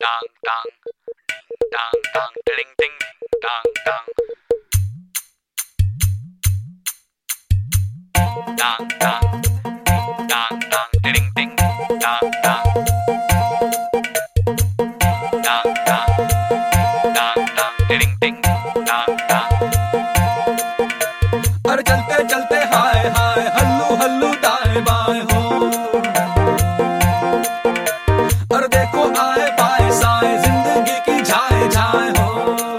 dang dang dang dang ding ding dang dang dang dang dang dang ding ding dang dang dang dang dang dang ding ding dang dang। अरे चलते चलते हाय हाय हल्लू हल्लू दाएं बाएं हो, अरे देखो आए बाएं साएं जिंदगी की झाए झाए हो।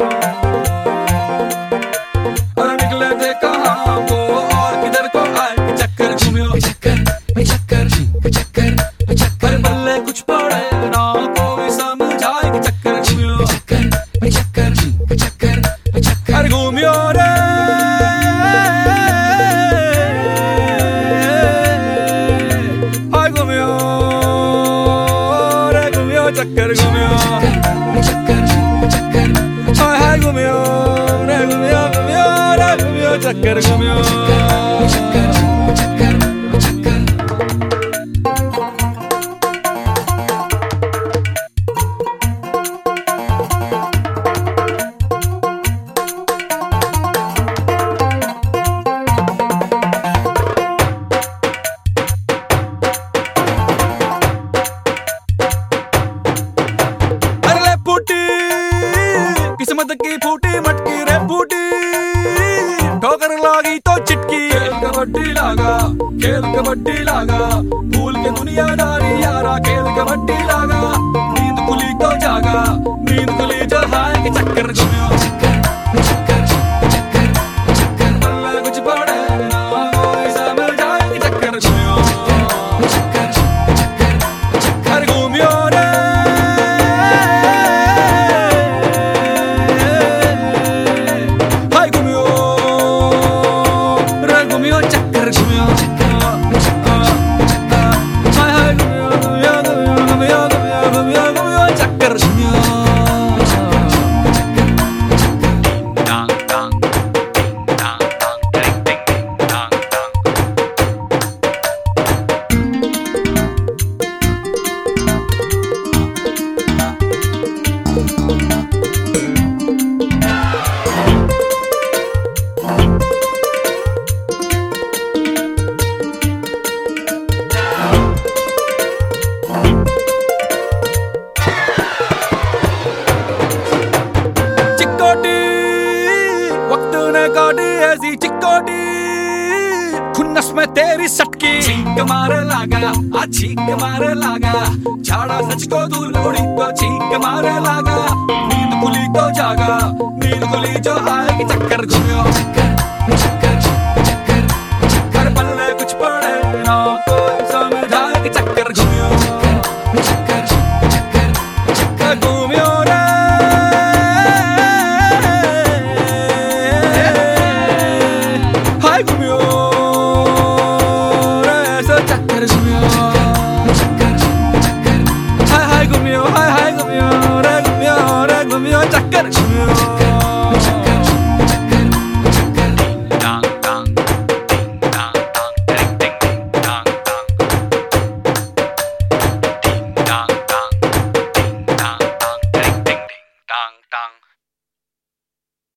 अरे निकले थे कहाँ को और किधर को आए कि चक्कर घूमियो चक्कर चक्कर चक्कर चक्कर बल्ले कुछ पड़े ना कोई समझाए कि चक्कर घूमियो चक्कर चक्कर चक्कर चक्कर घूमियो रे चक्कर घूमियो चक्कर चक्कर हाय हाय घूमियो रे घूमियो घूमियो रे घूमियो चक्कर घूमियो चक्कर चक्कर चक्कर। किस्मत की फूटी मटकी रे फूटी, ठोकर लागी तो चिटकी। खेल कबड्डी लागा खेल कबड्डी लागा, भूल के दुनियादारी यारा खेल कबड्डी लागा। नींद खुली तो जागा नींद खुली जो हाय कि चक्कर घूमियो चक्कर चक्कर चक्कर चक्कर बल्ले कुछ पड़े ना कोई समझ जाए कि चक्कर घूमियो चक्कर चक्कर चक्कर घूमियो रे चक्कर घूमियो चक्कर घूमियो। dang dang dang dang ding ding dang dang। काटी ऐसी चिक्कोटी खुन्नस में तेरी सटकी, छींक मारे लागा आ छींक मारे लागा। झाड़ा सच को दूर उड़ी तो छींक मारे लागा। नींद खुली तो जागा नींद खुली जो आए कि चक्कर घूमियो चक्कर